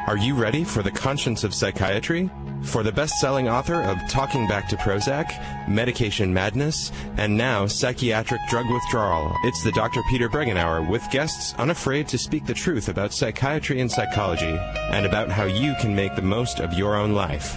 Are you ready for the conscience of psychiatry? For the best-selling author of Talking Back to Prozac, Medication Madness, and now Psychiatric Drug Withdrawal, it's the Dr. Peter Breggin Hour with guests unafraid to speak the truth about psychiatry and psychology, and about how you can make the most of your own life.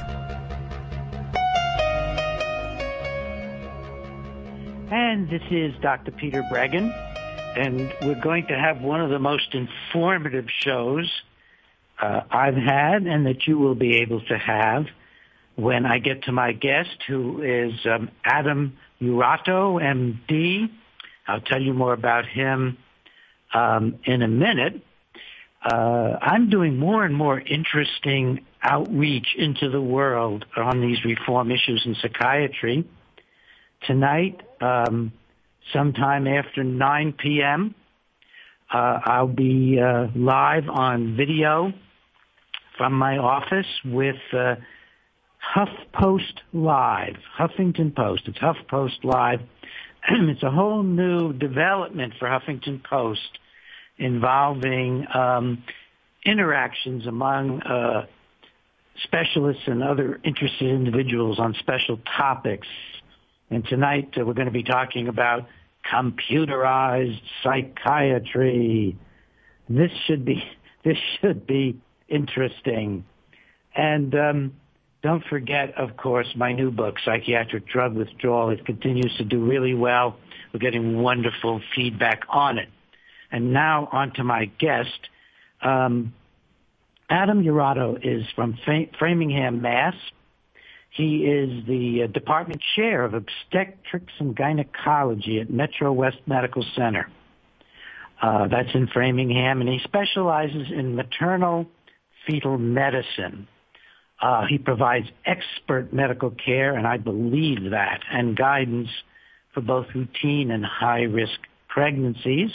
And this is Dr. Peter Breggin, and we're going to have one of the most informative shows I've had and that you will be able to have when I get to my guest, who is Adam Urato, MD. I'll tell you more about him in a minute. I'm doing more and more interesting outreach into the world on these reform issues in psychiatry. Tonight, sometime after 9 p.m., I'll be live on video from my office with HuffPost Live, Huffington Post. It's HuffPost Live. It's a whole new development for Huffington Post involving interactions among specialists and other interested individuals on special topics. And tonight we're going to be talking about computerized psychiatry. This should be interesting. And don't forget, of course, my new book, Psychiatric Drug Withdrawal. It continues to do really well. We're getting wonderful feedback on it. And now on to my guest. Adam Urato is from Framingham, Mass. He is the department chair of obstetrics and gynecology at Metro West Medical Center. That's in Framingham, and he specializes in maternal fetal medicine. He provides expert medical care, and I believe that, and guidance for both routine and high-risk pregnancies.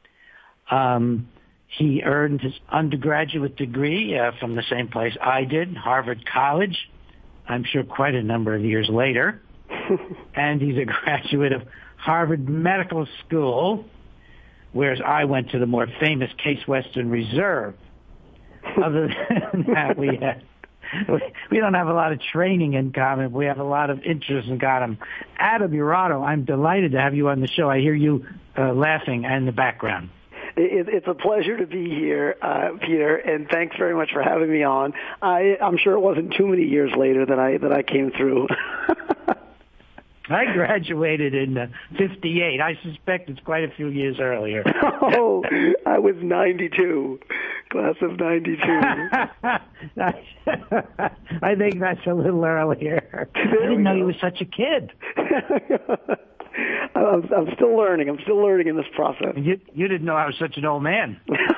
He earned his undergraduate degree from the same place I did, Harvard College, I'm sure quite a number of years later. And he's a graduate of Harvard Medical School, whereas I went to the more famous Case Western Reserve. Other than that, we don't have a lot of training in common. We have a lot of interest in common. Adam Urato, I'm delighted to have you on the show. I hear you laughing in the background. It's a pleasure to be here, Peter, and thanks very much for having me on. I'm sure it wasn't too many years later that I came through. I graduated in '58. I suspect it's quite a few years earlier. Oh, I was 92, class of 92. I think that's a little earlier. I didn't know you were such a kid. I'm still learning. I'm still learning in this process. You didn't know I was such an old man.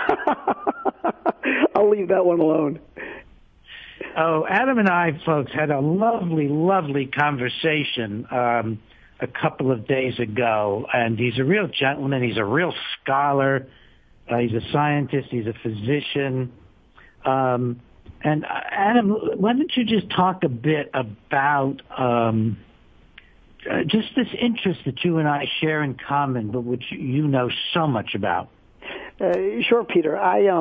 I'll leave that one alone. Oh, Adam and I, folks, had a lovely, lovely conversation a couple of days ago, and he's a real gentleman. He's a real scholar. He's a scientist. He's a physician. And Adam, why don't you just talk a bit about just this interest that you and I share in common, but which you know so much about? Sure, Peter.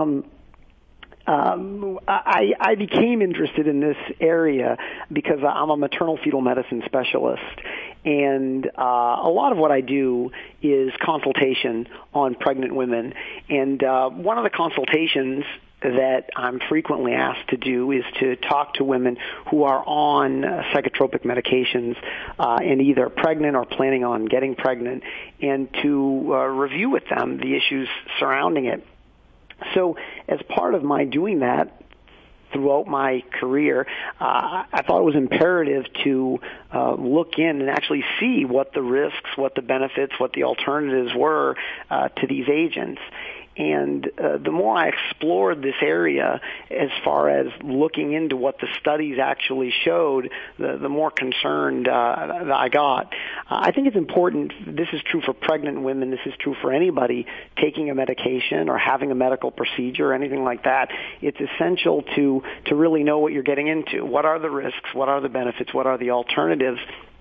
I became interested in this area because I'm a maternal fetal medicine specialist, and a lot of what I do is consultation on pregnant women. And one of the consultations that I'm frequently asked to do is to talk to women who are on psychotropic medications and either pregnant or planning on getting pregnant, and to review with them the issues surrounding it. So as part of my doing that throughout my career, I thought it was imperative to look in and actually see what the risks, what the benefits, what the alternatives were to these agents. And the more I explored this area as far as looking into what the studies actually showed, the more concerned I got. I think it's important, this is true for pregnant women, this is true for anybody taking a medication or having a medical procedure or anything like that. It's essential to really know what you're getting into. What are the risks? What are the benefits? What are the alternatives?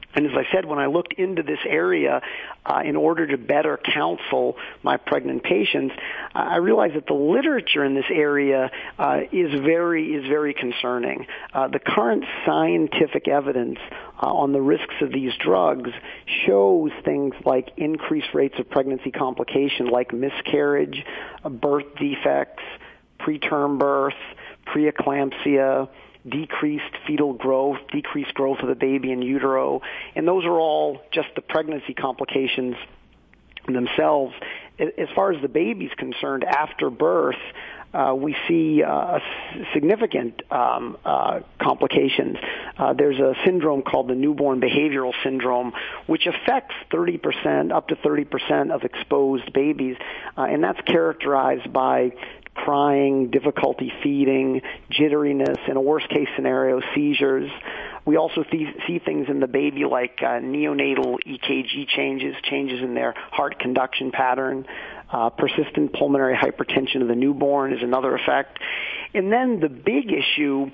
And as I said, when I looked into this area in order to better counsel my pregnant patients, I realized that the literature in this area is very concerning. The current scientific evidence on the risks of these drugs shows things like increased rates of pregnancy complication, like miscarriage, birth defects, preterm birth, preeclampsia, decreased fetal growth, decreased growth of the baby in utero, and those are all just the pregnancy complications themselves. As far as the baby's concerned, after birth, we see significant complications. There's a syndrome called the newborn behavioral syndrome, which affects 30%, up to 30% of exposed babies, and that's characterized by crying, difficulty feeding, jitteriness, in a worst-case scenario, seizures. We also see things in the baby like neonatal EKG changes in their heart conduction pattern. Persistent pulmonary hypertension of the newborn is another effect. And then the big issue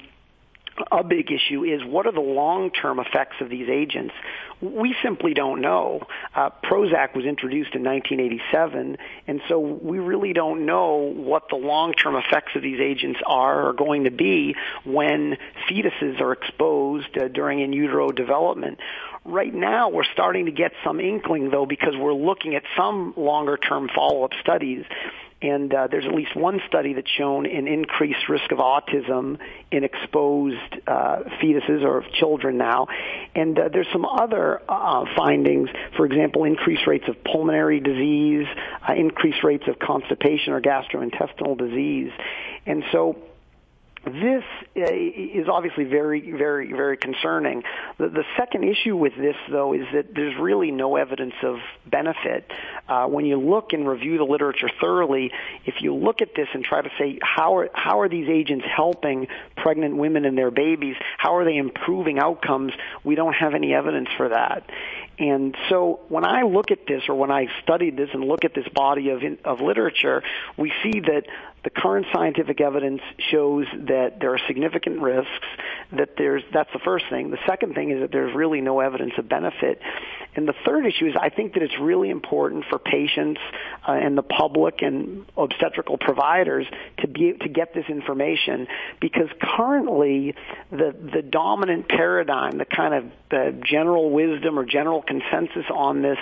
is what are the long-term effects of these agents? We simply don't know. Prozac was introduced in 1987, and so we really don't know what the long-term effects of these agents are going to be when fetuses are exposed during in utero development. Right now, we're starting to get some inkling, though, because we're looking at some longer-term follow-up studies. And there's at least one study that's shown an increased risk of autism in exposed fetuses or children now. And there's some other findings, for example, increased rates of pulmonary disease, increased rates of constipation or gastrointestinal disease. And so this is obviously very concerning. The second issue with this, though, is that there's really no evidence of benefit. When you look and review the literature thoroughly, if you look at this and try to say, how are these agents helping pregnant women and their babies? How are they improving outcomes? We don't have any evidence for that. And so when I look at this, or when I studied this and look at this body of literature, we see that the current scientific evidence shows that there are significant risks, that's the first thing. The second thing is that there's really no evidence of benefit. And the third issue is I think that it's really important for patients and the public and obstetrical providers to get this information, because currently the dominant paradigm, the kind of the general wisdom or general consensus on this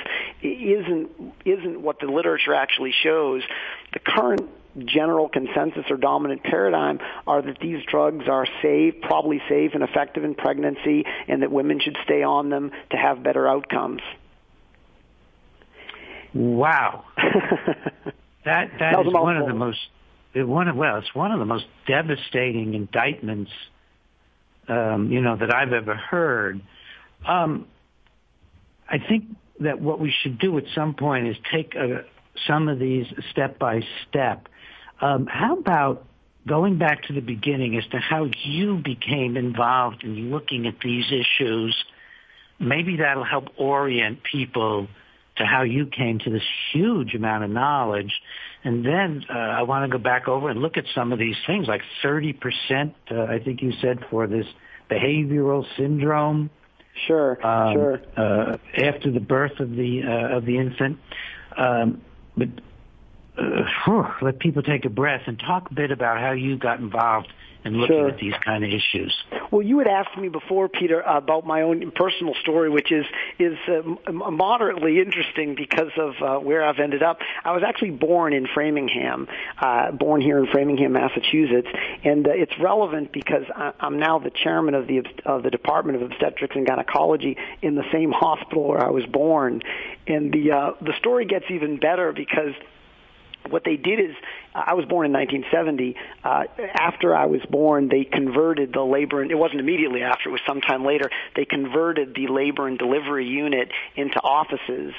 isn't what the literature actually shows. The current general consensus or dominant paradigm are that these drugs are safe, probably safe and effective in pregnancy, and that women should stay on them to have better outcomes. Wow. that is one of the most it's one of the most devastating indictments that I've ever heard. I think that what we should do at some point is take some of these step by step. How about going back to the beginning as to how you became involved in looking at these issues? Maybe that'll help orient people to how you came to this huge amount of knowledge. And then I want to go back over and look at some of these things, like 30%, I think you said, for this behavioral syndrome. Sure. After the birth of the infant. But let people take a breath and talk a bit about how you got involved in looking at these kind of issues. Well, you had asked me before, Peter, about my own personal story, which is moderately interesting because of where I've ended up. I was actually born in Framingham, born here in Framingham, Massachusetts, and it's relevant because I'm now the chairman of the Department of Obstetrics and Gynecology in the same hospital where I was born. And the story gets even better because what they did is, I was born in 1970. After I was born, they converted the labor, and it wasn't immediately after, it was sometime later, they converted the labor and delivery unit into offices.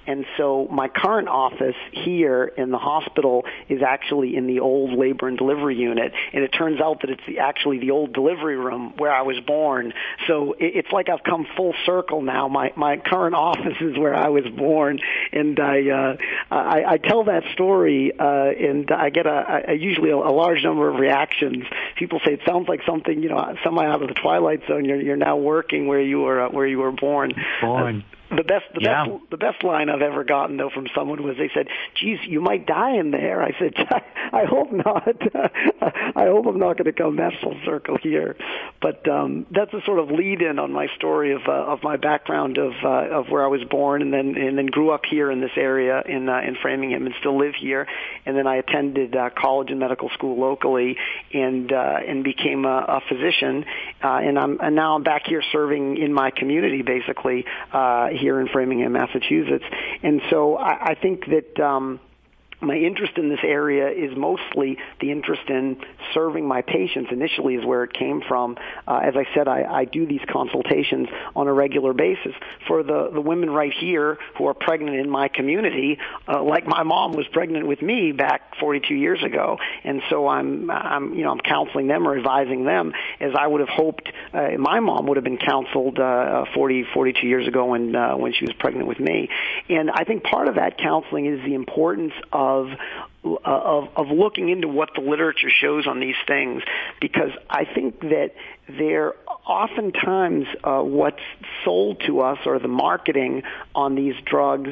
And so my current office here in the hospital is actually in the old labor and delivery unit, and it turns out that it's actually the old delivery room where I was born. So it's like I've come full circle now. My current office is where I was born, and I tell that story, and I get usually a large number of reactions. People say it sounds like something, semi out of the Twilight Zone. You're now working where you were born. The best line I've ever gotten, though, from someone was they said, "Geez, you might die in there." I said, "I hope not. I hope I'm not going to come that full circle here." But that's a sort of lead-in on my story of my background of where I was born, and then grew up here in this area in Framingham, and still live here. And then I attended college and medical school locally, and became a physician. And now I'm back here serving in my community, basically. Here in Framingham, Massachusetts. And so I think that my interest in this area is mostly the interest in serving my patients. Initially is where it came from. As I said, I do these consultations on a regular basis for the women right here who are pregnant in my community, like my mom was pregnant with me back 42 years ago. And so I'm counseling them or advising them as I would have hoped my mom would have been counseled 42 years ago when she was pregnant with me. And I think part of that counseling is the importance of looking into what the literature shows on these things, because I think that they're oftentimes what's sold to us, or the marketing on these drugs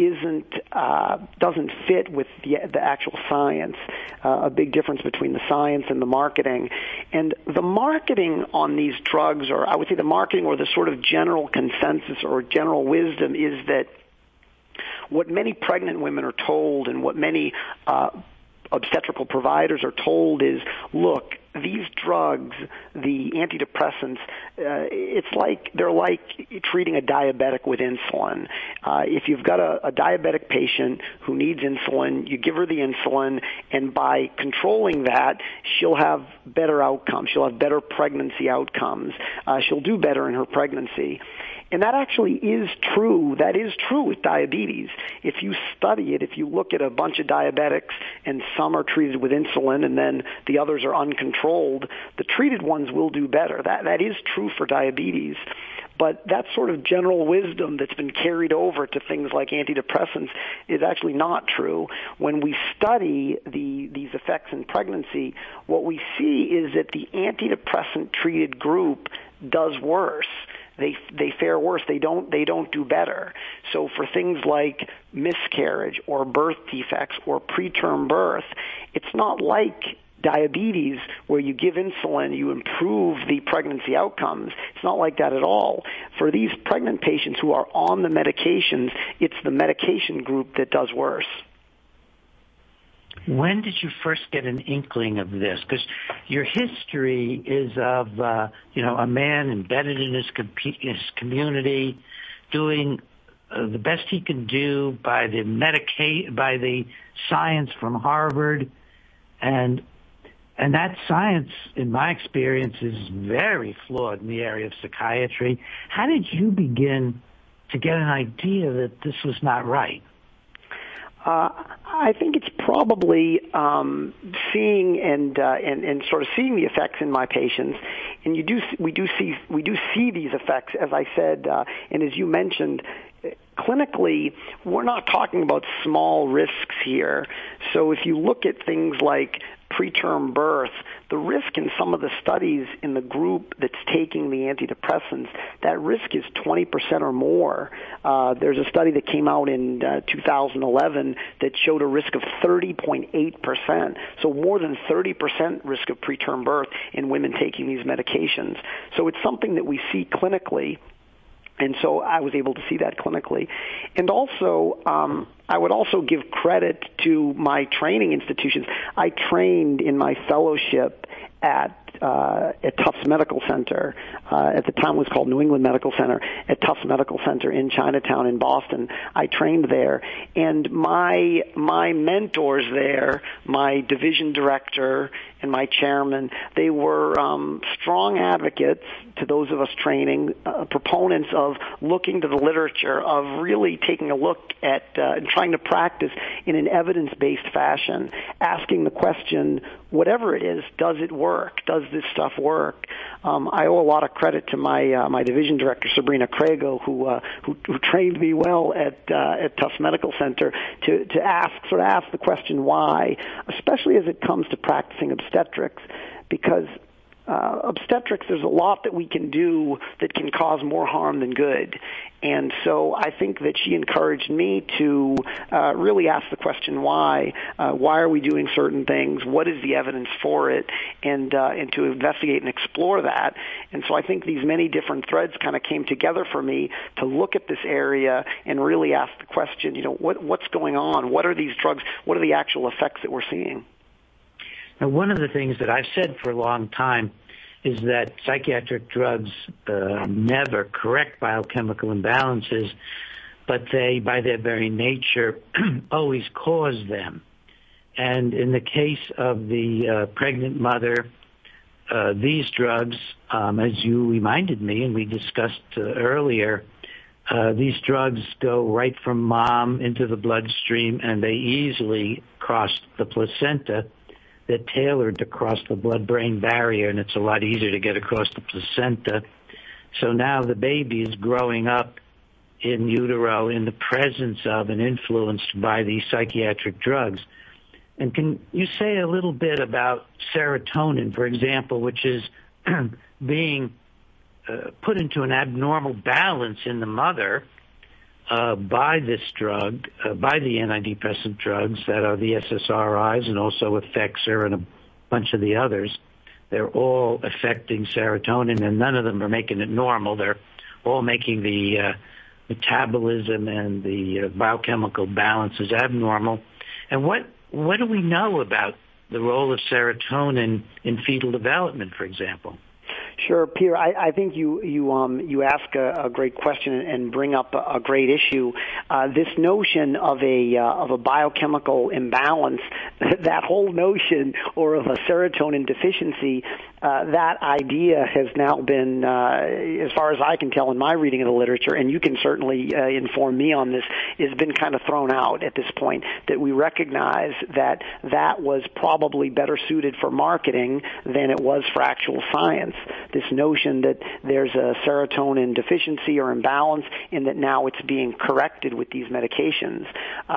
doesn't fit with the actual science. A big difference between the science and the marketing. And the marketing on these drugs, or I would say the marketing or the sort of general consensus or general wisdom, is that what many pregnant women are told and what many obstetrical providers are told is, look, these drugs, the antidepressants, they're like treating a diabetic with insulin. If you've got a diabetic patient who needs insulin, you give her the insulin, and by controlling that, she'll have better outcomes. She'll have better pregnancy outcomes. She'll do better in her pregnancy. And that actually is true. That is true with diabetes. If you study it, if you look at a bunch of diabetics and some are treated with insulin and then the others are uncontrolled, the treated ones will do better. That is true for diabetes. But that sort of general wisdom that's been carried over to things like antidepressants is actually not true. When we study these effects in pregnancy, what we see is that the antidepressant-treated group does worse. They fare worse. They don't do better. So for things like miscarriage or birth defects or preterm birth, it's not like diabetes where you give insulin, you improve the pregnancy outcomes. It's not like that at all. For these pregnant patients who are on the medications, it's the medication group that does worse. When did you first get an inkling of this? Because your history is of, a man embedded in his community, doing the best he can do by the science from Harvard, and that science, in my experience, is very flawed in the area of psychiatry. How did you begin to get an idea that this was not right? I think it's probably seeing and sort of seeing the effects in my patients, and we do see these effects, as I said, and as you mentioned. Clinically, we're not talking about small risks here. So if you look at things like preterm birth, the risk in some of the studies in the group that's taking the antidepressants, that risk is 20% or more. There's a study that came out in 2011 that showed a risk of 30.8%. So more than 30% risk of preterm birth in women taking these medications. So it's something that we see clinically. And so I was able to see that clinically. And also, I would also give credit to my training institutions. I trained in my fellowship at at Tufts Medical Center. At the time it was called New England Medical Center, at Tufts Medical Center in Chinatown in Boston. I trained there, and my mentors there, my division director and my chairman, they were strong advocates to those of us training, proponents of looking to the literature, of really taking a look at and trying to practice in an evidence-based fashion, asking the question, whatever it is, does it work? Does this stuff work? I owe a lot of credit to my division director, Sabrina Crago, who trained me well at Tufts Medical Center to ask the question why, especially as it comes to practicing obstetrics, because obstetrics, there's a lot that we can do that can cause more harm than good. And so I think that she encouraged me to really ask the question why. Why are we doing certain things? What is the evidence for it? And to investigate and explore that. And so I think these many different threads kind of came together for me to look at this area and really ask the question, what's going on? What are these drugs? What are the actual effects that we're seeing? Now, one of the things that I've said for a long time is that psychiatric drugs never correct biochemical imbalances, but they, by their very nature, always cause them. And in the case of the pregnant mother, these drugs, as you reminded me and we discussed earlier, these drugs go right from mom into the bloodstream, and they easily cross the placenta. They're tailored to cross the blood-brain barrier, and it's a lot easier to get across the placenta. So now the baby is growing up in utero in the presence of and influenced by these psychiatric drugs. And can you say a little bit about serotonin, for example, which is being put into an abnormal balance in the mother by this drug, by the antidepressant drugs that are the SSRIs and also Effexor and a bunch of the others. They're all affecting serotonin, and none of them are making it normal. They're all making the metabolism and the biochemical balances abnormal. And what do we know about the role of serotonin in fetal development, for example? Sure, Peter. I think you ask a great question and bring up a great issue. This notion of a biochemical imbalance, that whole notion, or of a serotonin deficiency, that idea has now been, as far as I can tell in my reading of the literature, and you can certainly inform me on this, has been kind of thrown out at this point. That we recognize that was probably better suited for marketing than it was for actual science. This notion that there's a serotonin deficiency or imbalance, and that now it's being corrected with these medications.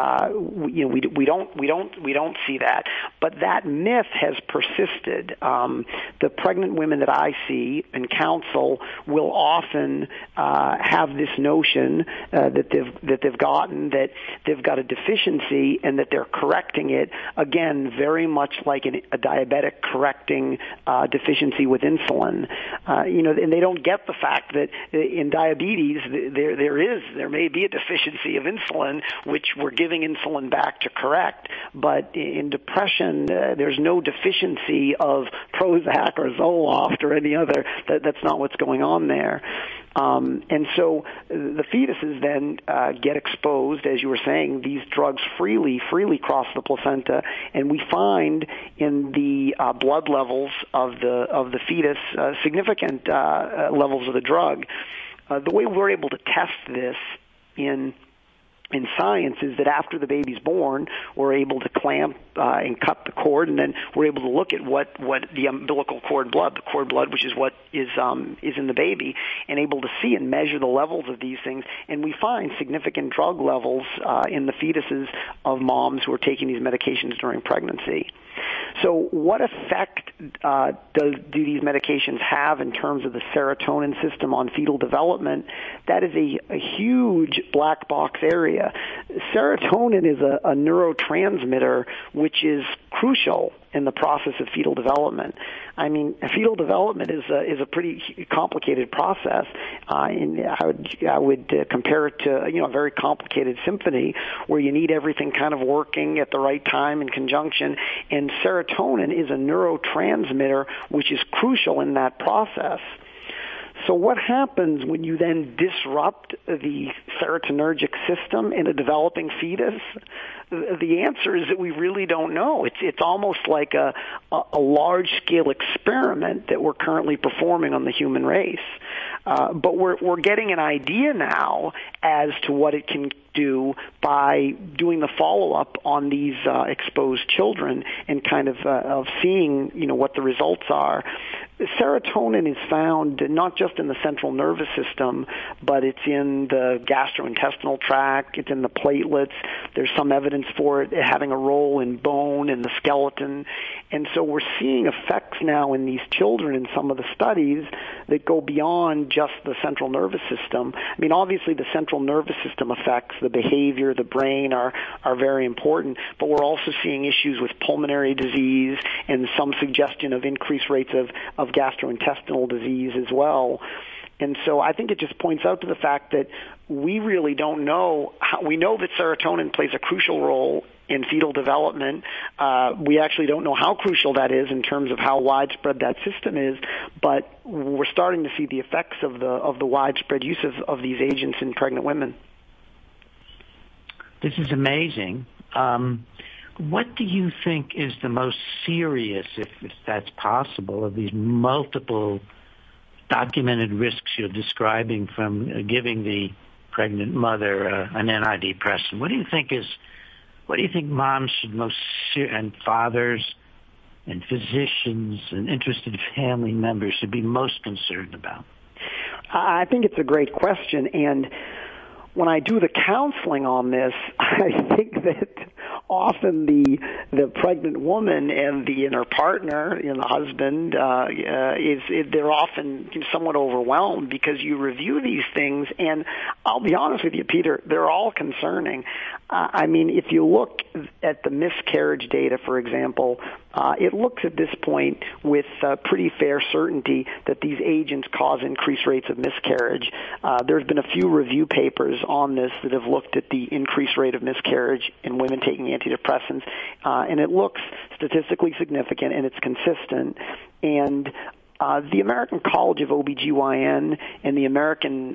We don't see that, but that myth has persisted. The pregnant women that I see and counsel will often have this notion that they've gotten that they've got a deficiency and that they're correcting it, again, very much like a diabetic correcting deficiency with insulin. And they don't get the fact that in diabetes there may be a deficiency of insulin, which we're giving insulin back to correct. But in depression, there's no deficiency of Prozac or Zoloft or any other. That's not what's going on there. And so the fetuses then get exposed, as you were saying. These drugs freely cross the placenta, and we find in the blood levels of the fetus significant levels of the drug. The way we're able to test this in science is that after the baby's born, we're able to clamp and cut the cord, and then we're able to look at what the umbilical cord blood, the cord blood, which is what is in the baby, and able to see and measure the levels of these things. And we find significant drug levels in the fetuses of moms who are taking these medications during pregnancy. So what effect do these medications have in terms of the serotonin system on fetal development? That is a huge black box area. Serotonin is a neurotransmitter which is crucial in the process of fetal development. I mean, fetal development is a pretty complicated process. And I would compare it to a very complicated symphony where you need everything kind of working at the right time in conjunction. And serotonin is a neurotransmitter which is crucial in that process. So what happens when you then disrupt the serotonergic system in a developing fetus? The answer is that we really don't know. It's almost like a large-scale experiment that we're currently performing on the human race. But we're getting an idea now as to what it can do by doing the follow-up on these exposed children and kind of seeing what the results are. Serotonin is found not just in the central nervous system, but it's in the gastrointestinal tract, it's in the platelets. There's some evidence for it having a role in bone and the skeleton. And so we're seeing effects now in these children in some of the studies that go beyond just the central nervous system. I mean, obviously the central nervous system effects, the behavior, the brain are very important, but we're also seeing issues with pulmonary disease and some suggestion of increased rates of gastrointestinal disease as well. And so I think it just points out to the fact that we really don't know. We know that serotonin plays a crucial role in fetal development. We actually don't know how crucial that is in terms of how widespread that system is, but we're starting to see the effects of the widespread use of these agents in pregnant women. This is amazing. What do you think is the most serious, if that's possible, of these multiple documented risks you're describing from giving the pregnant mother an antidepressant? What do you think moms should and fathers and physicians and interested family members should be most concerned about? I think it's a great question, and when I do the counseling on this, I think that often the pregnant woman and her partner, the husband, they're often somewhat overwhelmed because you review these things, and I'll be honest with you, Peter, they're all concerning. I mean, if you look at the miscarriage data, for example, it looks at this point with pretty fair certainty that these agents cause increased rates of miscarriage. There's been a few review papers on this that have looked at the increased rate of miscarriage in women taking antidepressants, and it looks statistically significant and it's consistent. And the American College of OBGYN and the American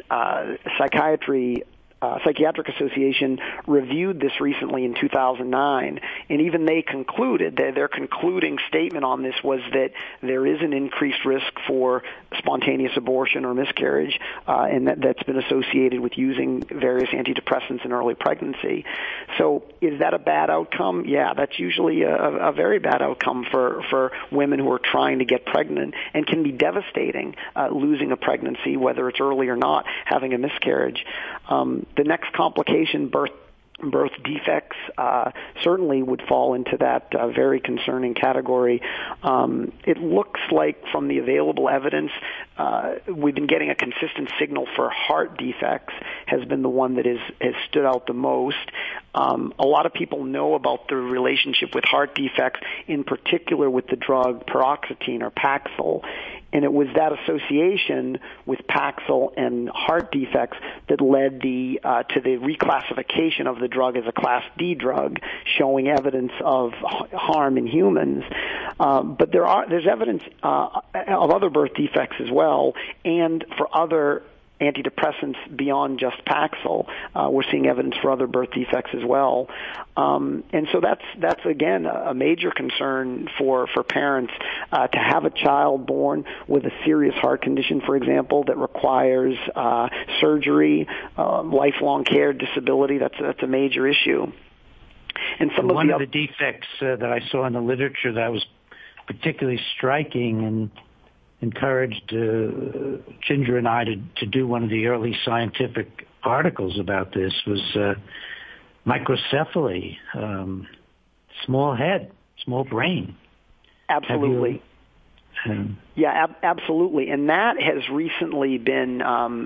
Psychiatric Association reviewed this recently in 2009, and even they concluded that their concluding statement on this was that there is an increased risk for spontaneous abortion or miscarriage, and that's been associated with using various antidepressants in early pregnancy. So is that a bad outcome? Yeah, that's usually a very bad outcome for women who are trying to get pregnant, and can be devastating, losing a pregnancy, whether it's early or not, having a miscarriage. The next complication, birth defects, certainly would fall into that very concerning category. It looks like from the available evidence, we've been getting a consistent signal for heart defects has been the one that has stood out the most. A lot of people know about the relationship with heart defects, in particular with the drug paroxetine or Paxil. And it was that association with Paxil and heart defects that led to the reclassification of the drug as a Class D drug, showing evidence of harm in humans. But there's evidence of other birth defects as well, and for other antidepressants beyond just Paxil. We're seeing evidence for other birth defects as well. And so that's again a major concern for parents to have a child born with a serious heart condition, for example, that requires surgery, lifelong care, disability. That's a major issue. And one of the defects that I saw in the literature that was particularly striking and encouraged Ginger and I to do one of the early scientific articles about this was microcephaly, small head, small brain. Absolutely. Yeah, absolutely, and that has recently been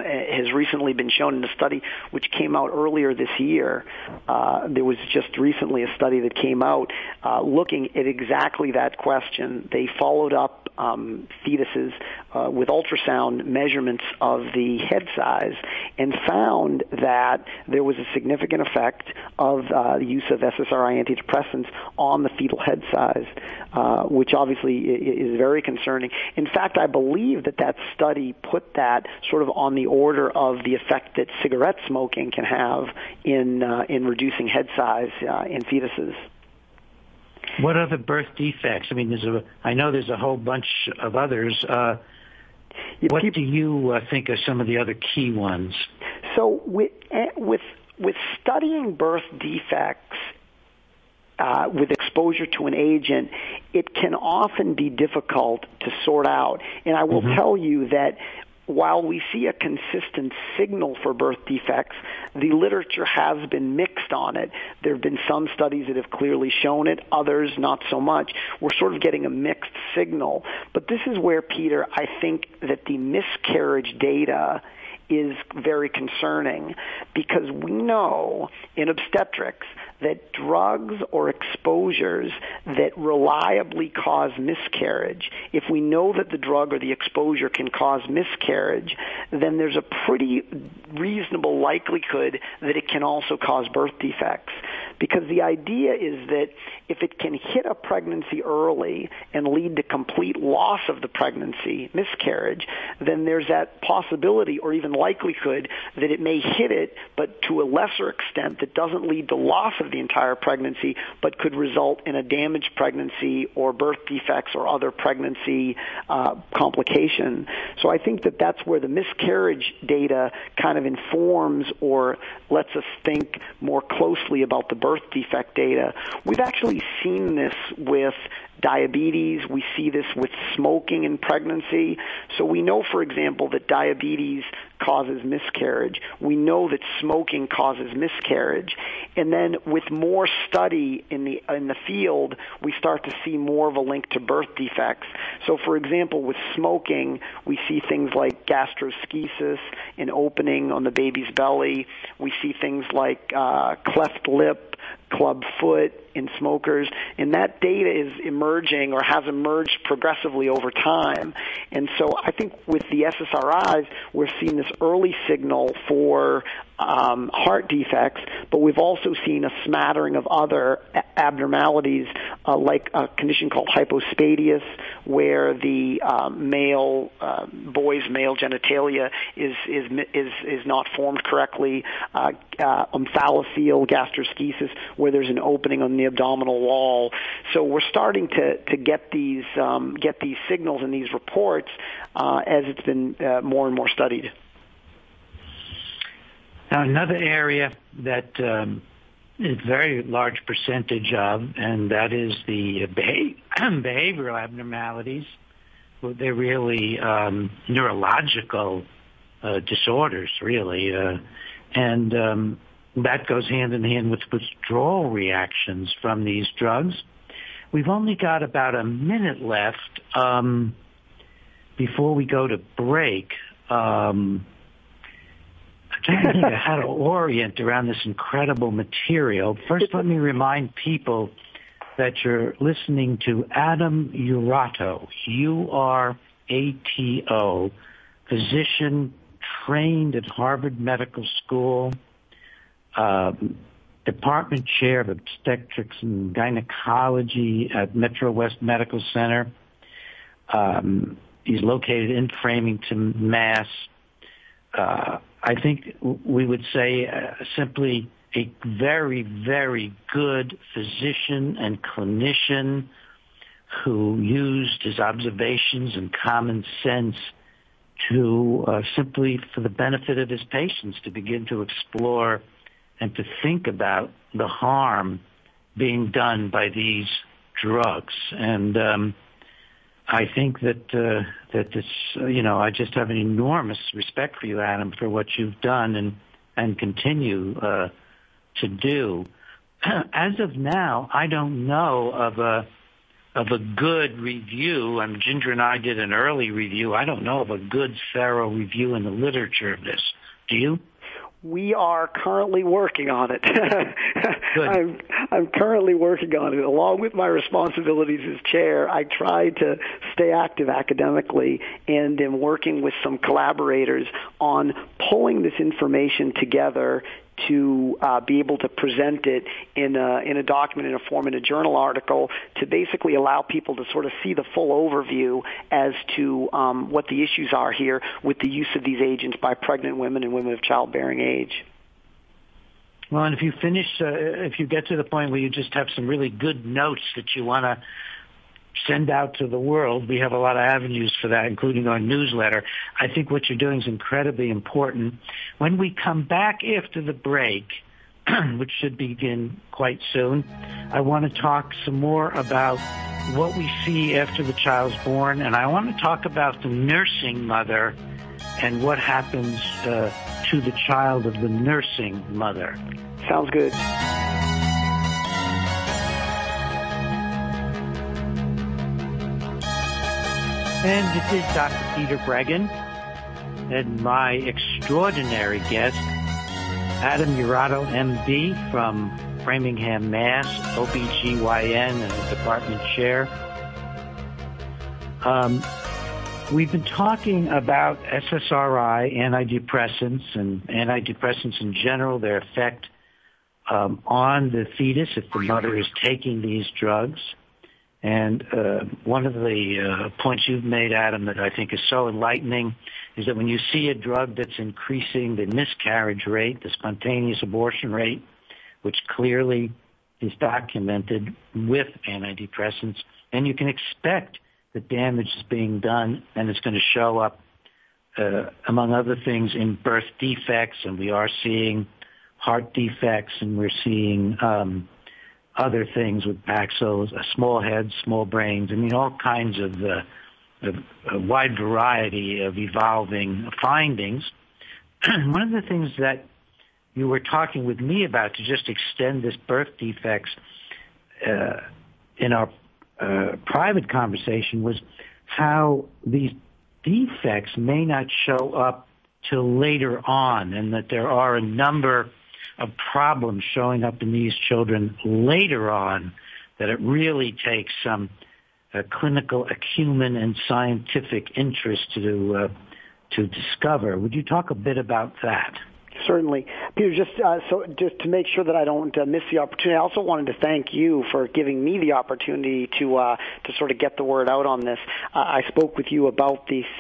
shown in a study which came out earlier this year. There was just recently a study that came out looking at exactly that question. They followed up fetuses with ultrasound measurements of the head size and found that there was a significant effect of the use of SSRI antidepressants on the fetal head size, which obviously is very concerning. In fact, I believe that study put that sort of on the order of the effect that cigarette smoking can have in reducing head size in fetuses. What other birth defects? I mean, I know there's a whole bunch of others. What do you think are some of the other key ones? So with studying birth defects with exposure to an agent, it can often be difficult to sort out. And I will tell you that while we see a consistent signal for birth defects, the literature has been mixed on it. There have been some studies that have clearly shown it, others not so much. We're sort of getting a mixed signal. But this is where, Peter, I think that the miscarriage data is very concerning, because we know in obstetrics that drugs or exposures that reliably cause miscarriage, if we know that the drug or the exposure can cause miscarriage, then there's a pretty reasonable likelihood that it can also cause birth defects. Because the idea is that if it can hit a pregnancy early and lead to complete loss of the pregnancy, miscarriage, then there's that possibility or even likelihood that it may hit it, but to a lesser extent that doesn't lead to loss of the entire pregnancy, but could result in a damaged pregnancy or birth defects or other pregnancy complication. So I think that that's where the miscarriage data kind of informs or lets us think more closely about the birth defect data. We've actually seen this with diabetes. We see this with smoking in pregnancy. So we know, for example, that diabetes causes miscarriage. We know that smoking causes miscarriage. And then with more study in the field, we start to see more of a link to birth defects. So, for example, with smoking, we see things like gastroschisis, an opening on the baby's belly. We see things like cleft lip, club foot in smokers, and that data is emerging or has emerged progressively over time. And so I think with the SSRIs, we're seeing this early signal for heart defects, but we've also seen a smattering of other abnormalities, like a condition called hypospadias, where the boy's male genitalia is not formed correctly, omphalocele gastroschisis, where there's an opening on the abdominal wall. So we're starting to get these signals and these reports as it's been more and more studied. Now, another area that is a very large percentage of, and that is the behavioral abnormalities. They're really neurological disorders, really, and that goes hand in hand with withdrawal reactions from these drugs. We've only got about a minute left before we go to break. I'm trying to think of how to orient around this incredible material. First, let me remind people that you're listening to Adam Urato, U-R-A-T-O, physician trained at Harvard Medical School, department chair of obstetrics and gynecology at Metro West Medical Center. He's located in Framingham, Mass. I think we would say simply a very, very good physician and clinician who used his observations and common sense to simply for the benefit of his patients to begin to explore and to think about the harm being done by these drugs. And I think that this, I just have an enormous respect for you, Adam, for what you've done and continue to do. As of now, I don't know of of a good review. Ginger and I did an early review. I don't know of a good, thorough review in the literature of this. Do you? We are currently working on it. Good. I'm currently working on it. Along with my responsibilities as chair, I try to stay active academically and am working with some collaborators on pulling this information together to be able to present it in a document, in a form, in a journal article, to basically allow people to sort of see the full overview as to what the issues are here with the use of these agents by pregnant women and women of childbearing age. Well, and if you finish, if you get to the point where you just have some really good notes that you want to send out to the world, we have a lot of avenues for that, including our newsletter. I think what you're doing is incredibly important. When we come back after the break, which should begin quite soon, I want to talk some more about what we see after the child's born, and I want to talk about the nursing mother and what happens to the child of the nursing mother. Sounds good. And this is Dr. Peter Breggin and my extraordinary guest, Adam Urato, MD, from Framingham, Mass., OBGYN and a department chair. We've been talking about SSRI, antidepressants, and antidepressants in general, their effect on the fetus if the mother is taking these drugs. And one of the points you've made, Adam, that I think is so enlightening is that when you see a drug that's increasing the miscarriage rate, the spontaneous abortion rate, which clearly is documented with antidepressants, and you can expect that damage is being done, and it's going to show up, among other things, in birth defects, and we are seeing heart defects, and we're seeing other things with Paxos, small heads, small brains. All kinds of a wide variety of evolving findings. One of the things that you were talking with me about, to just extend this birth defects in our private conversation, was how these defects may not show up till later on, and that there are a number of problems showing up in these children later on, that it really takes some clinical acumen and scientific interest to discover. Would you talk a bit about that? Certainly. Peter, just to make sure that I don't miss the opportunity, I also wanted to thank you for giving me the opportunity to sort of get the word out on this. I spoke with you about this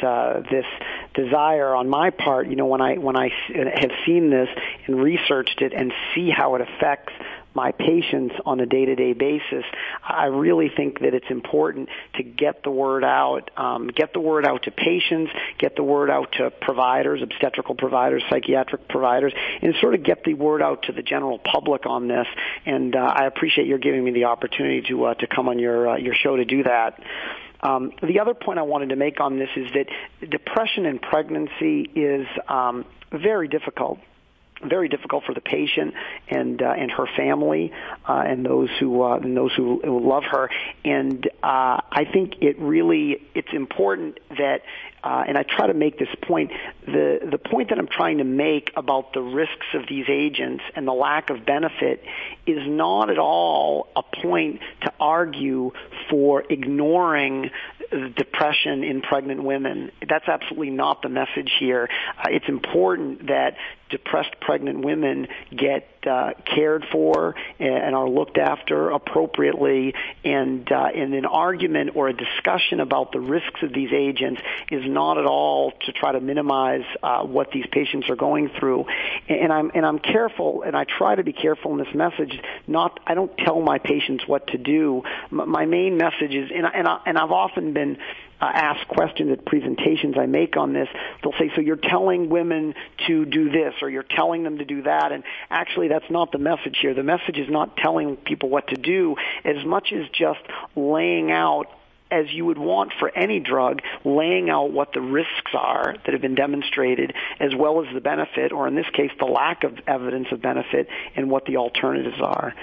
desire on my part, when I have seen this and researched it and see how it affects my patients on a day-to-day basis. I really think that it's important to get the word out to patients, get the word out to providers, obstetrical providers, psychiatric providers, and sort of get the word out to the general public on this. And I appreciate your giving me the opportunity to come on your show to do that. The other point I wanted to make on this is that depression in pregnancy is very difficult for the patient and her family and those who love her. And I think it's important that, and I try to make this point, the point that I'm trying to make about the risks of these agents and the lack of benefit is not at all a point to argue for ignoring depression in pregnant women. That's absolutely not the message here. It's important that depressed pregnant women get cared for and are looked after appropriately, and an argument or a discussion about the risks of these agents is not at all to try to minimize what these patients are going through. And I'm careful, and I try to be careful in this message. I don't tell my patients what to do. My main message is, and I've often been asked questions at presentations I make on this. They'll say, so you're telling women to do this, or you're telling them to do that, and actually that's not the message here. The message is not telling people what to do as much as just laying out, as you would want for any drug, laying out what the risks are that have been demonstrated, as well as the benefit, or in this case, the lack of evidence of benefit, and what the alternatives are.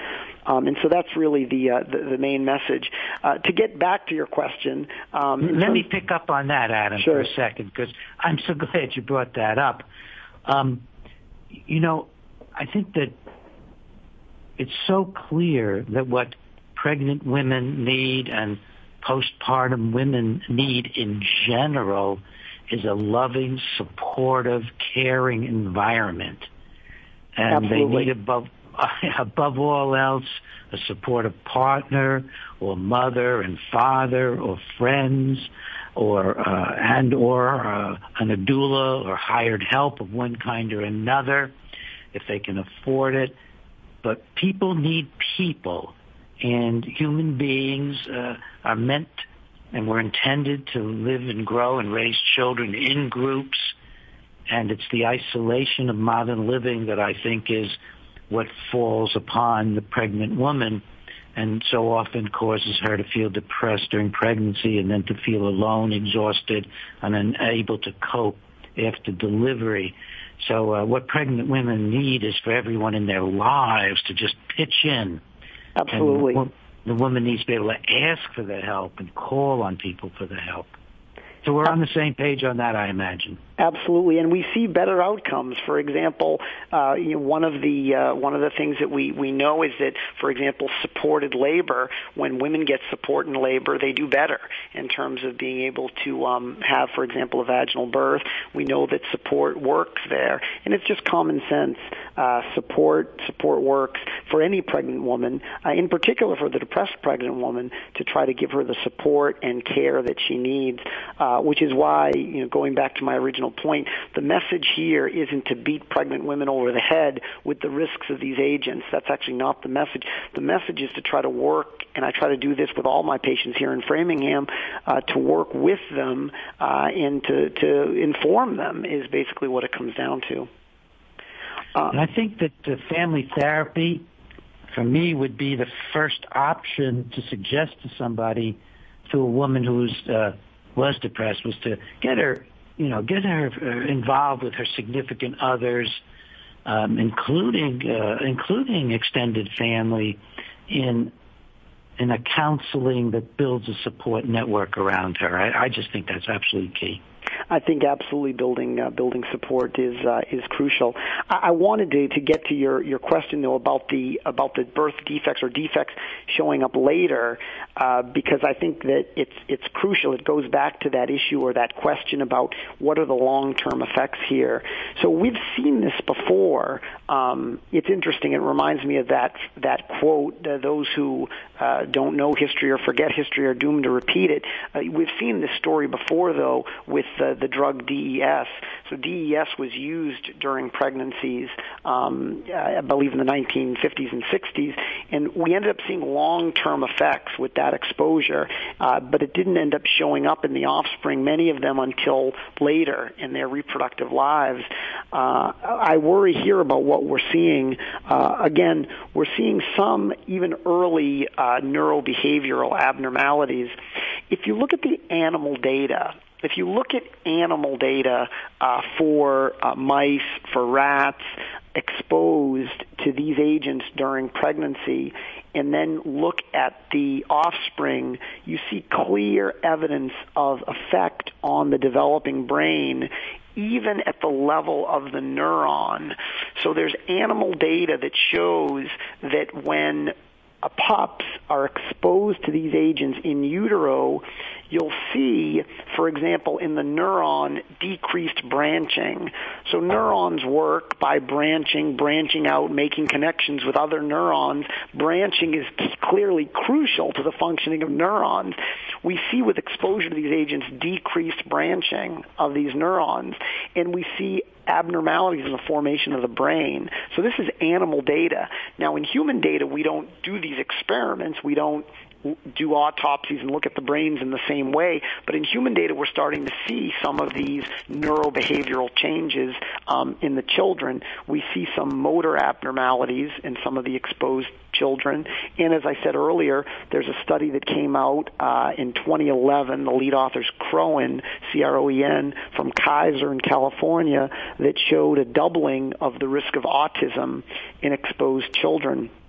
And so that's really the main message. To get back to your question, let me pick up on that, Adam, Sure. for a second, because I'm so glad you brought that up. I think that it's so clear that what pregnant women need and postpartum women need in general is a loving, supportive, caring environment. And Absolutely. they need above all else a supportive partner or mother and father or friends or an doula or hired help of one kind or another if they can afford it. But people need people, and human beings are meant and were intended to live and grow and raise children in groups. And it's the isolation of modern living that I think is what falls upon the pregnant woman and so often causes her to feel depressed during pregnancy and then to feel alone, exhausted, and unable to cope after delivery. So what pregnant women need is for everyone in their lives to just pitch in. Absolutely. And the woman needs to be able to ask for the help and call on people for the help. So we're on the same page on that, I imagine. Absolutely, and we see better outcomes. For example, one of the things that we know is that, for example, supported labor. When women get support in labor, they do better in terms of being able to have, for example, a vaginal birth. We know that support works there, and it's just common sense. Support works for any pregnant woman, in particular for the depressed pregnant woman, to try to give her the support and care that she needs. Which is why, going back to my original point, the message here isn't to beat pregnant women over the head with the risks of these agents. That's actually not the message. The message is to try to work, and I try to do this with all my patients here in Framingham, to work with them and to inform them is basically what it comes down to. And I think that family therapy, for me, would be the first option to suggest to somebody, to a woman who's was depressed, was to get her involved with her significant others, including extended family, in a counseling that builds a support network around her. I just think that's absolutely key. I think absolutely building support is crucial. I wanted to get to your question though about the birth defects or defects showing up later, because I think that it's crucial. It goes back to that issue or that question about what are the long-term effects here. So we've seen this before. It's interesting. It reminds me of that quote: "Those who don't know history or forget history are doomed to repeat it." We've seen this story before, though, with the drug DES. So DES was used during pregnancies, I believe in the 1950s and 60s, and we ended up seeing long-term effects with that exposure, but it didn't end up showing up in the offspring, many of them until later in their reproductive lives. I worry here about what we're seeing. Again, we're seeing some even early neurobehavioral abnormalities. If you look at the animal data, for mice, for rats exposed to these agents during pregnancy, and then look at the offspring, you see clear evidence of effect on the developing brain, even at the level of the neuron. So there's animal data that shows that when pups are exposed to these agents in utero, you'll see, for example, in the neuron, decreased branching. So neurons work by branching out, making connections with other neurons. Branching is clearly crucial to the functioning of neurons. We see with exposure to these agents decreased branching of these neurons, and we see abnormalities in the formation of the brain. So this is animal data. Now, in human data, we don't do these experiments. We don't do autopsies and look at the brains in the same way. But in human data, we're starting to see some of these neurobehavioral changes in the children. We see some motor abnormalities in some of the exposed children. And as I said earlier, there's a study that came out in 2011, the lead author's Crowen, C-R-O-E-N, from Kaiser in California, that showed a doubling of the risk of autism in exposed children.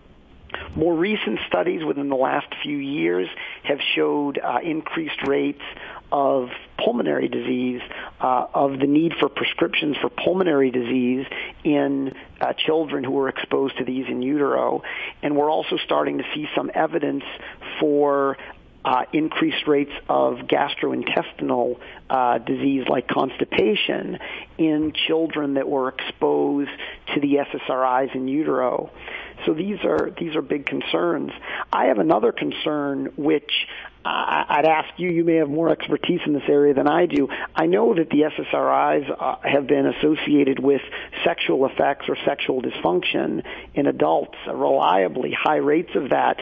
More recent studies within the last few years have showed increased rates of pulmonary disease, of the need for prescriptions for pulmonary disease in children who are exposed to these in utero. And we're also starting to see some evidence for increased rates of gastrointestinal disease like constipation in children that were exposed to the SSRIs in utero. So these are big concerns. I have another concern, which I'd ask you. You may have more expertise in this area than I do. I know that the SSRIs have been associated with sexual effects or sexual dysfunction in adults, reliably high rates of that.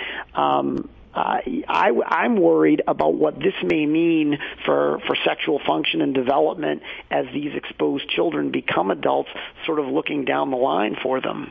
I'm worried about what this may mean for sexual function and development as these exposed children become adults, sort of looking down the line for them.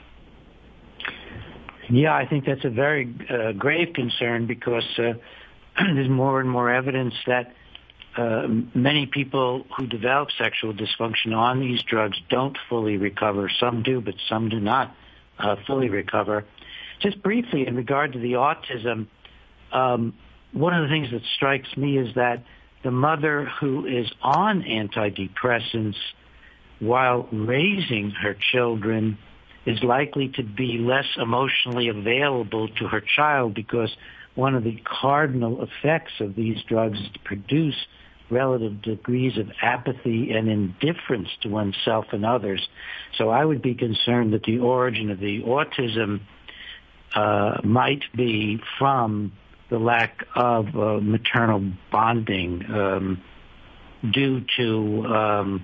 Yeah, I think that's a very grave concern because there's more and more evidence that many people who develop sexual dysfunction on these drugs don't fully recover. Some do, but some do not fully recover. Just briefly, in regard to the autism, one of the things that strikes me is that the mother who is on antidepressants while raising her children is likely to be less emotionally available to her child, because one of the cardinal effects of these drugs is to produce relative degrees of apathy and indifference to oneself and others. So I would be concerned that the origin of the autism might be from the lack of maternal bonding due to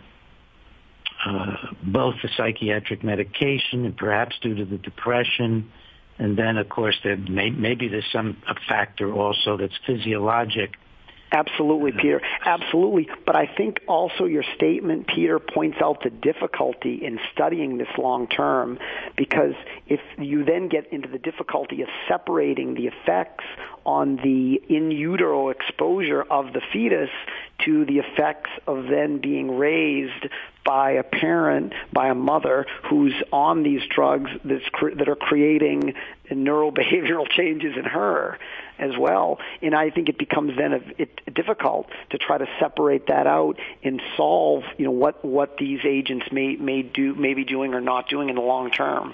both the psychiatric medication and perhaps due to the depression. And then, of course, maybe there's a factor also that's physiologic. Absolutely, Peter. Absolutely. But I think also your statement, Peter, points out the difficulty in studying this long term, because if you then get into the difficulty of separating the effects on the in utero exposure of the fetus to the effects of then being raised by a parent, by a mother who's on these drugs that are creating neurobehavioral changes in her as well. And I think it becomes then difficult to try to separate that out and solve, what these agents may be doing or not doing in the long term.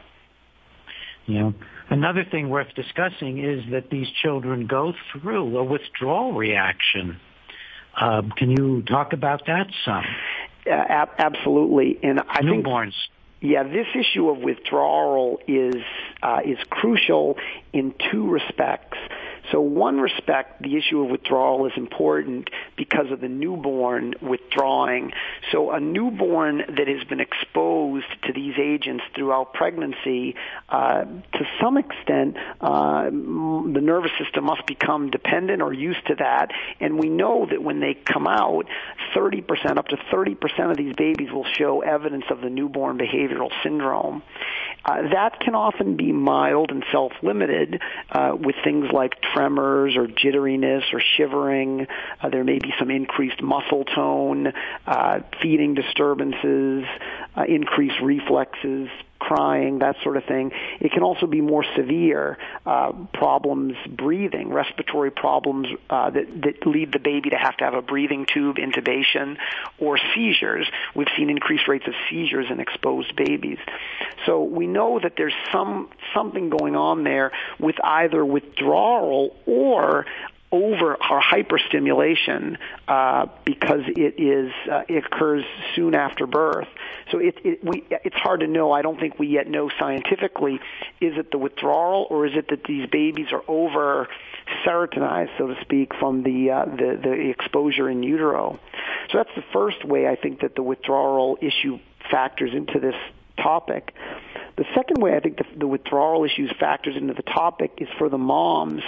Yeah. Another thing worth discussing is that these children go through a withdrawal reaction. Can you talk about that some? Absolutely. And I think newborns. Yeah, this issue of withdrawal is crucial in two respects. So one respect, the issue of withdrawal is important because of the newborn withdrawing. So a newborn that has been exposed to these agents throughout pregnancy, to some extent, the nervous system must become dependent or used to that. And we know that when they come out, 30%, up to 30% of these babies will show evidence of the newborn behavioral syndrome. That can often be mild and self-limited with things like tremors or jitteriness or shivering. There may be some increased muscle tone, feeding disturbances, increased reflexes, crying, that sort of thing. It can also be more severe problems breathing, respiratory problems that lead the baby to have a breathing tube intubation, or seizures. We've seen increased rates of seizures in exposed babies. So we know that there's something going on there with either withdrawal or over or hyperstimulation because it occurs soon after birth. So it's hard to know. I don't think we yet know scientifically, is it the withdrawal or is it that these babies are over serotonized, so to speak, from the exposure in utero. So that's the first way I think that the withdrawal issue factors into this topic. The second way I think the withdrawal issues factors into the topic is for the moms.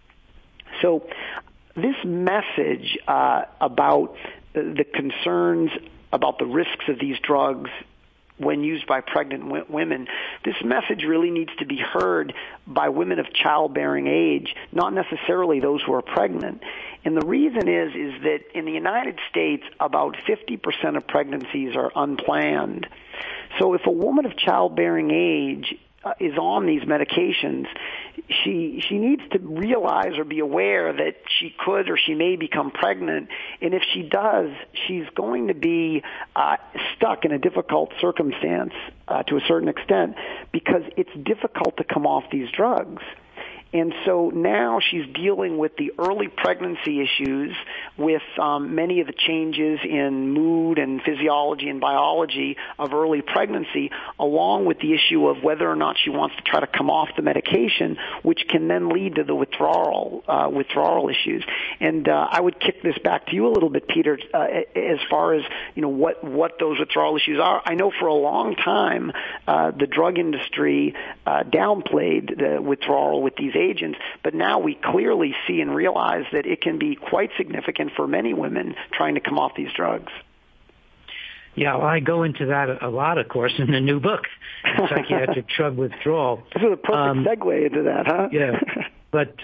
So this message about the concerns about the risks of these drugs when used by pregnant women, this message really needs to be heard by women of childbearing age, not necessarily those who are pregnant. And the reason is that in the United States, about 50% of pregnancies are unplanned. So if a woman of childbearing age is on these medications, she needs to realize or be aware that she could or she may become pregnant, and if she does, she's going to be stuck in a difficult circumstance to a certain extent, because it's difficult to come off these drugs. And so now she's dealing with the early pregnancy issues, with many of the changes in mood and physiology and biology of early pregnancy, along with the issue of whether or not she wants to try to come off the medication, which can then lead to the withdrawal issues. And I would kick this back to you a little bit, Peter, as far as what those withdrawal issues are. I know for a long time the drug industry downplayed the withdrawal with these agents, but now we clearly see and realize that it can be quite significant for many women trying to come off these drugs. Yeah, well, I go into that a lot, of course, in the new book, Psychiatric Drug Withdrawal. This is a perfect segue into that, huh? Yeah, but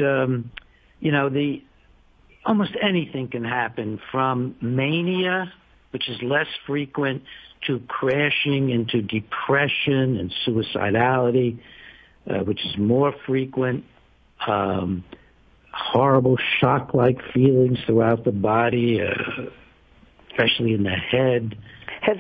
almost anything can happen, from mania, which is less frequent, to crashing into depression and suicidality, which is more frequent. Horrible shock-like feelings throughout the body, especially in the head. Has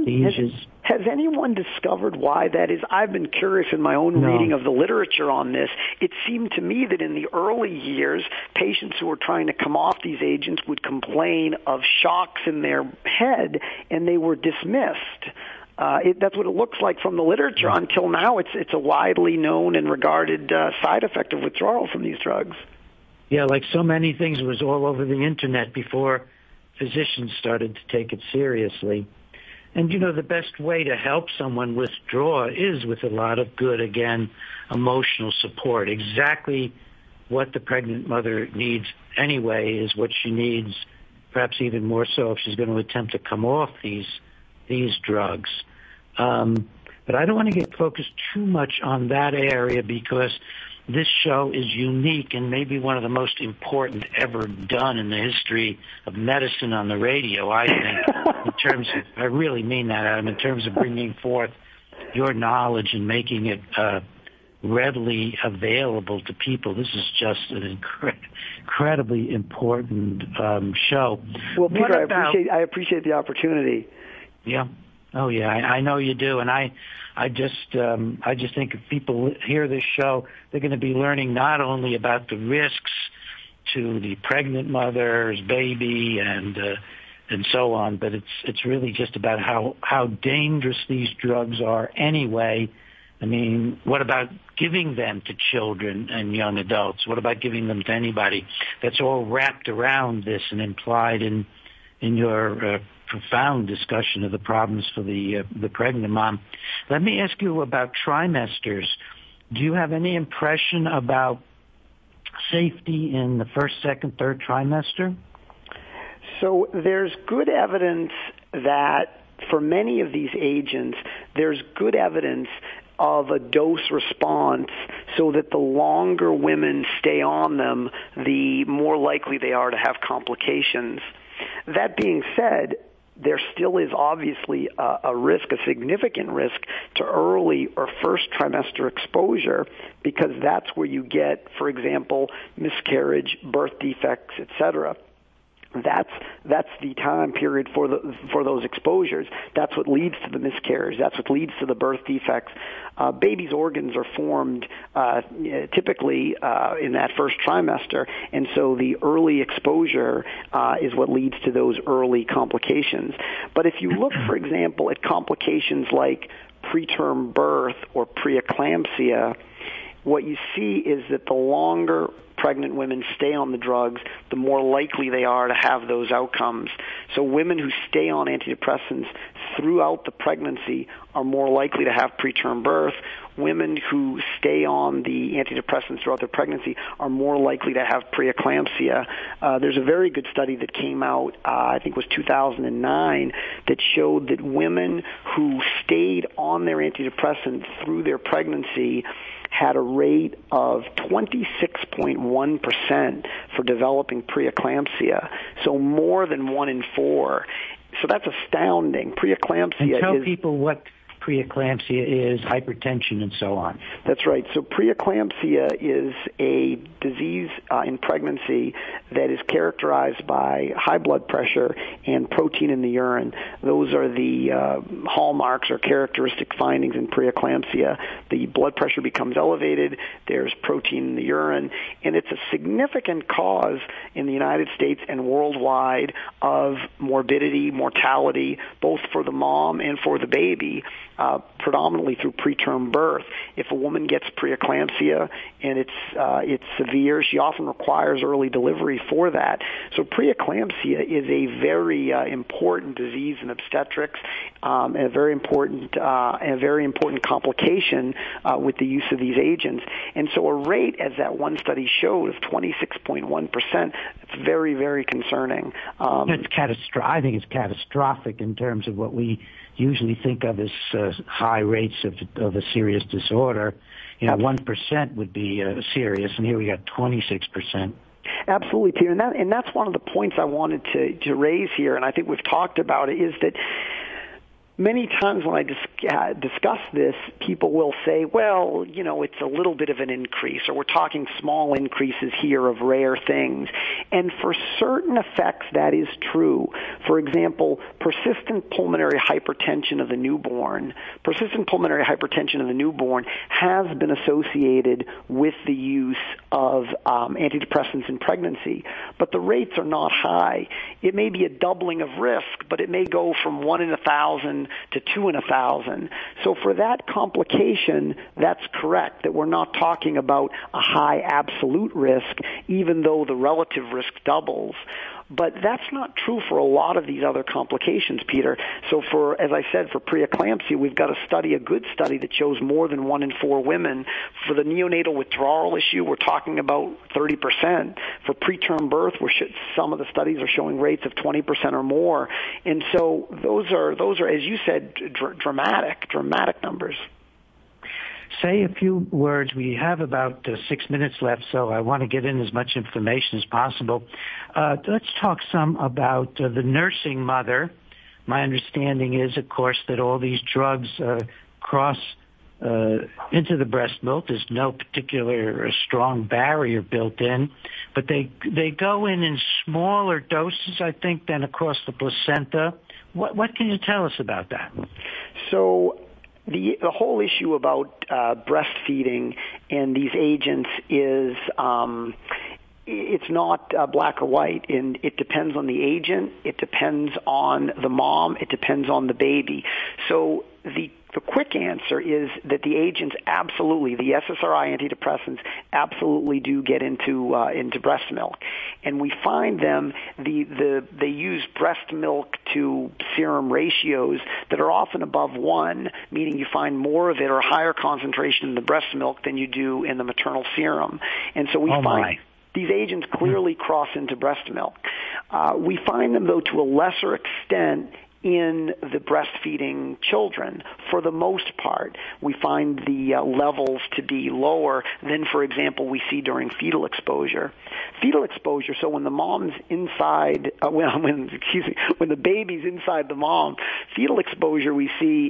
anyone discovered why that is? I've been curious in my own reading of the literature on this. It seemed to me that in the early years, patients who were trying to come off these agents would complain of shocks in their head, and they were dismissed. That's what it looks like from the literature. Until now, it's a widely known and regarded side effect of withdrawal from these drugs. Yeah, like so many things, it was all over the internet before physicians started to take it seriously. And, the best way to help someone withdraw is with a lot of good, again, emotional support. Exactly what the pregnant mother needs anyway is what she needs, perhaps even more so if she's going to attempt to come off these drugs. But I don't want to get focused too much on that area, because this show is unique and maybe one of the most important ever done in the history of medicine on the radio, I think, I really mean that, Adam, in terms of bringing forth your knowledge and making it readily available to people. This is just an incredibly important show. Well, Peter, I appreciate the opportunity. Yeah. Oh, yeah, I know you do, and I just think if people hear this show, they're going to be learning not only about the risks to the pregnant mother's baby and so on, but it's really just about how dangerous these drugs are anyway. I mean, what about giving them to children and young adults? What about giving them to anybody? That's all wrapped around this and implied in your profound discussion of the problems for the pregnant mom. Let me ask you about trimesters. Do you have any impression about safety in the first, second, third trimester? So there's good evidence that for many of these agents, there's good evidence of a dose response, so that the longer women stay on them, the more likely they are to have complications. That being said, there still is obviously a risk, a significant risk, to early or first trimester exposure, because that's where you get, for example, miscarriage, birth defects, etc. That's the time period for those exposures. That's what leads to the miscarriage. That's what leads to the birth defects. Babies' organs are formed typically in that first trimester, and so the early exposure is what leads to those early complications. But if you look, for example, at complications like preterm birth or preeclampsia, what you see is that the longer pregnant women stay on the drugs, the more likely they are to have those outcomes. So women who stay on antidepressants throughout the pregnancy are more likely to have preterm birth. Women who stay on the antidepressants throughout their pregnancy are more likely to have preeclampsia. There's a very good study that came out, I think it was 2009, that showed that women who stayed on their antidepressant through their pregnancy had a rate of 26.1% for developing preeclampsia, so more than 1 in 4. So that's astounding. Preeclampsia and tell is... people what preeclampsia is, hypertension, and so on. That's right. So preeclampsia is a disease in pregnancy that is characterized by high blood pressure and protein in the urine. Those are the hallmarks or characteristic findings in preeclampsia. The blood pressure becomes elevated, there's protein in the urine, and it's a significant cause in the United States and worldwide of morbidity, mortality, both for the mom and for the baby, predominantly through preterm birth. If a woman gets preeclampsia and it's severe, she often requires early delivery for that. So preeclampsia is a very important disease in obstetrics, and a very important complication with the use of these agents. And so a rate, as that one study showed, of 26.1%, it's very, very concerning. It's I think it's catastrophic in terms of what we usually think of as high rates of a serious disorder. 1% would be serious, and here we got 26%. Absolutely, Peter, and that's one of the points I wanted to raise here, and I think we've talked about it, is that many times when I discuss this, people will say, well, it's a little bit of an increase, or we're talking small increases here of rare things. And for certain effects, that is true. For example, persistent pulmonary hypertension of the newborn has been associated with the use of antidepressants in pregnancy, but the rates are not high. It may be a doubling of risk, but it may go from 1 in 1,000 to 2 in 1,000. So for that complication, that's correct, that we're not talking about a high absolute risk, even though the relative risk doubles. But that's not true for a lot of these other complications, Peter. So as I said, for preeclampsia, we've got a good study that shows more than 1 in 4 women. For the neonatal withdrawal issue, we're talking about 30%. For preterm birth, some of the studies are showing rates of 20% or more. And so those are, as you said, dramatic numbers. Say a few words. We have about 6 minutes left, so I want to get in as much information as possible. Let's talk some about the nursing mother. My understanding is, of course, that all these drugs cross into the breast milk. There's no particular strong barrier built in, but they go in smaller doses, I think, than across the placenta. What can you tell us about that? So the whole issue about breastfeeding and these agents is it's not black or white, and it depends on the agent, it depends on the mom, it depends on the baby. So the quick answer is that the agents absolutely, the SSRI antidepressants absolutely do get into breast milk, and we find them. They use breast milk to serum ratios that are often above 1, meaning you find more of it or higher concentration in the breast milk than you do in the maternal serum, and so we find these agents clearly cross into breast milk. We find them, though, to a lesser extent in the breastfeeding children. For the most part, we find the levels to be lower than, for example, we see during fetal exposure. Fetal exposure, so when the mom's inside, when the baby's inside the mom, fetal exposure we see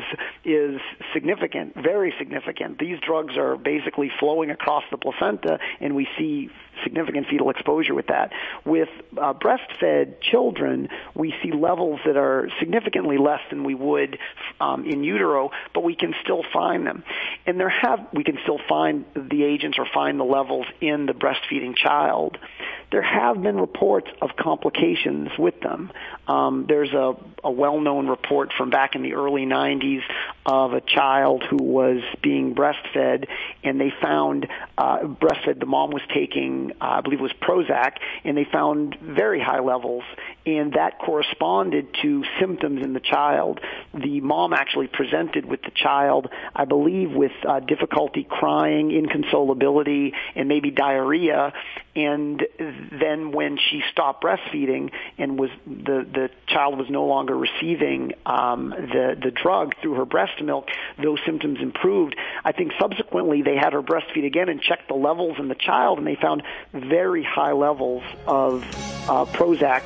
is significant, very significant. These drugs are basically flowing across the placenta, and we see significant fetal exposure with that. With breastfed children, we see levels that are significantly less than we would in utero, but we can still find them. And we can still find the agents or find the levels in the breastfeeding child. There have been reports of complications with them. There's a well-known report from back in the early 90s of a child who was being breastfed, and they found the mom was taking, I believe it was Prozac, and they found very high levels, and that corresponded to symptoms in the child. The mom actually presented with the child, I believe, with difficulty crying, inconsolability, and maybe diarrhea. And then when she stopped breastfeeding and the child was no longer receiving the drug through her breast milk, those symptoms improved. I think subsequently they had her breastfeed again and checked the levels in the child, and they found very high levels of Prozac or of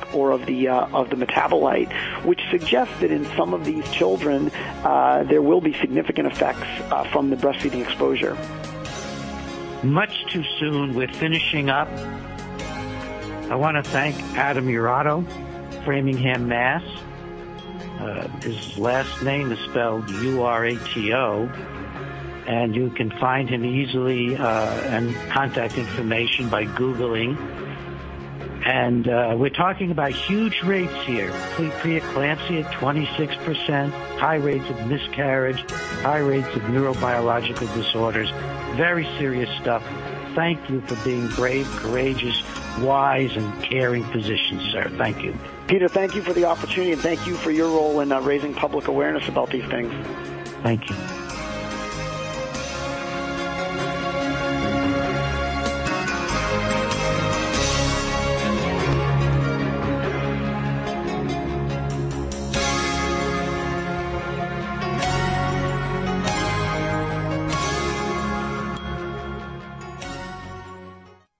the metabolite, which suggests that in some of these children there will be significant effects from the breastfeeding exposure. Much too soon. We're finishing up. I want to thank Adam Urato, Framingham, Mass. His last name is spelled Urato, and you can find him easily and contact information by Googling. And we're talking about huge rates here. Preeclampsia at 26%, high rates of miscarriage, high rates of neurobiological disorders. Very serious stuff. Thank you for being brave, courageous, wise, and caring physicians, sir. Thank you. Peter, thank you for the opportunity, and thank you for your role in raising public awareness about these things. Thank you.